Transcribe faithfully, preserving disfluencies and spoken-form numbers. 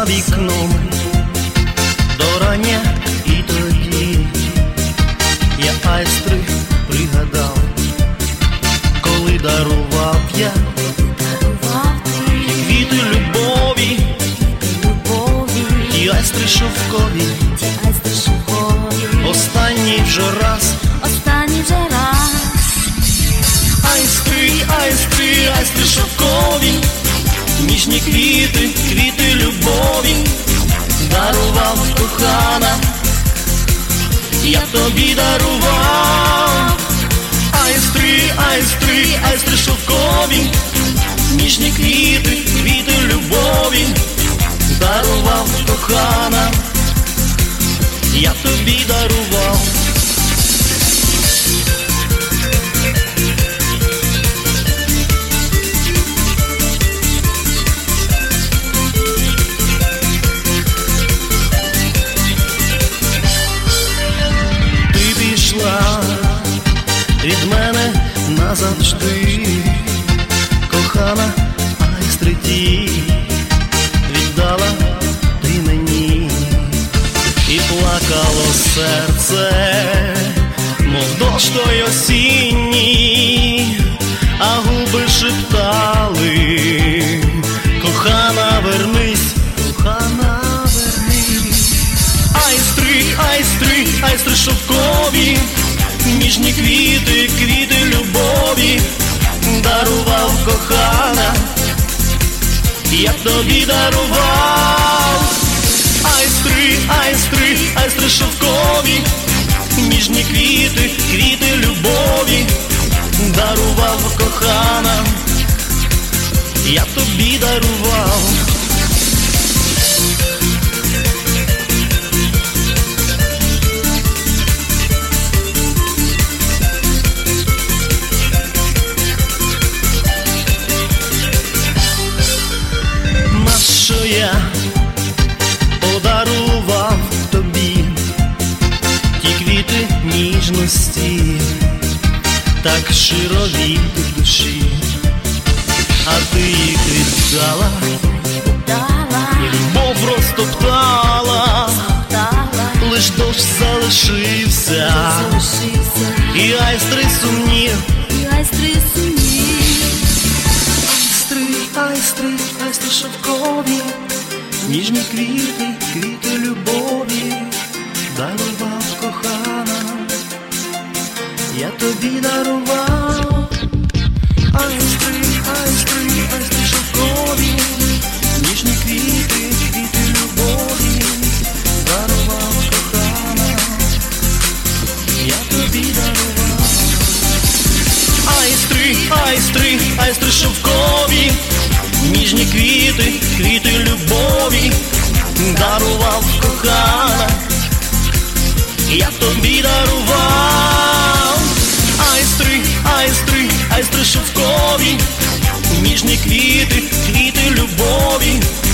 вікном до рання, і тоді я айстри пригадав, коли дарував я ті квіти любові, ті айстри шовкові. Останній вже раз, останній вже раз. Айстри, айстри, айстри шовкові, ніжні квіти, квіти любові дарував кохана, я тобі дарував. Айстри, айстри, айстри шовкові, ніжні квіти, квіти любові дарував кохана, я тобі дарував. Від мене назавжди, кохана, айстри ті віддала ти мені, і плакало серце, мов дощ той осінній, а губи шептали: кохана, вернись, кохана, вернись. Айстри, айстри, айстри шовкові, ніжні квіти, квіти любові дарував кохана, я тобі дарував. Айстри, айстри, айстри шовкові, ніжні квіти, квіти любові дарував кохана, я тобі дарував. Я подарував тобі ті квіти ніжності, так щиро від душі, а ти їх віддала, і любов розтоптала, лиш дощ залишився, і айстри сумні, Айстри, айстри, айстри шовкові, ніжні квіти, квіти любові дарував кохана, я тобі дарував. Айстри, айстри, айстри шовкові, ніжні квіти, квіти любові дарував кохана, я тобі дарував. Айстри, айстри, айстри шовкові, ніжні квіти, квіти любові дарував кохана, я тобі дарував. Айстри, айстри, айстри шовкові, ніжні квіти, квіти любові